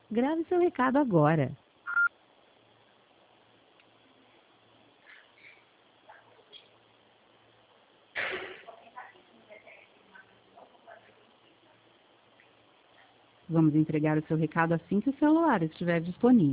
Grave seu recado agora. Vamos entregar o seu recado assim que o celular estiver disponível.